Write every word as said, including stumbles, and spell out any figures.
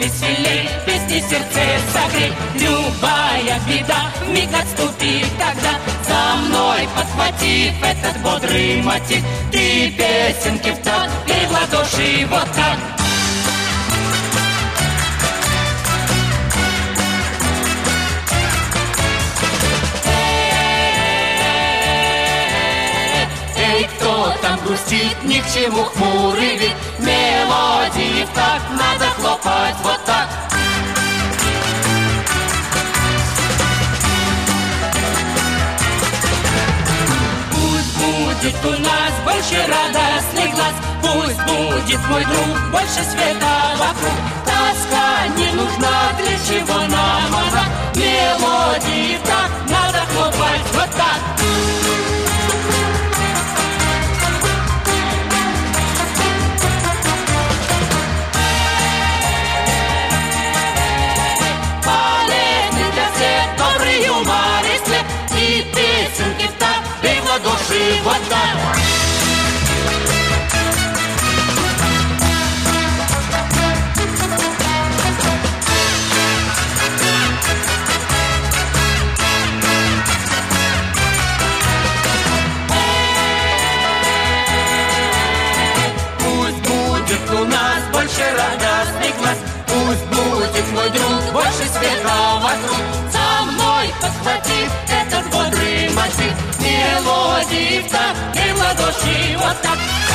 веселей, песни сердце согрей. Любая беда вмиг отступит тогда, за мной подхватив этот бодрый мотив. Ты песенки в такт, пей в ладоши вот так. Эй, кто там грустит, ни к чему хмурый вид. Мелодии в такт, надо хлопать вот так. Пусть будет у нас больше радостных глаз, пусть будет, мой друг, больше света вокруг. Тоска не нужна, для чего нам она? Мелодии в такт, надо хлопать вот так. Песенки в такт, пей в ладоши вот так. Пусть будет у нас больше радостных глаз, пусть будет, мой друг, больше света вокруг. За мной подхватив этот бодрый мотив, мелодии в такт, и в ладоши вот так.